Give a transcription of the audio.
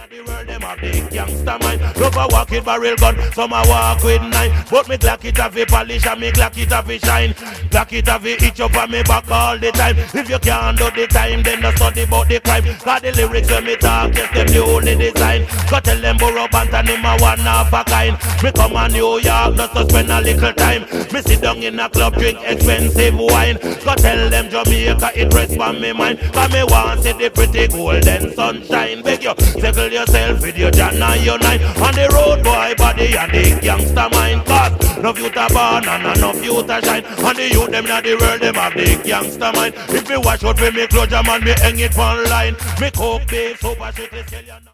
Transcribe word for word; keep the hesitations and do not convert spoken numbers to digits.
the world, them have the gangster mind. Love a walk with barrel gun, some a walk with nine. But me Glock it have a polish and me Glock it have a shine. Glock it have a itch up on me back all the time. If you can't do the time, then don't study about the crime. Cause the lyrics when me talk, yes, them the only design. Go tell them Burro Banton him a one of a kind. Me come on New York just to spend a little time. Me sit down in a club, drink expensive wine. Go tell them Jamaica, it rests on me mind. Cause me want see the pretty golden sunshine. Beg you, settle yourself with your John and your nine. On the road boy body and the gangster mind. Cause no future born and no future shine. And the youth them in the world, them have the gangster mind. If me wash out with me clothes, man, me hang it one line. Me coke base, super shit, let's tell you now.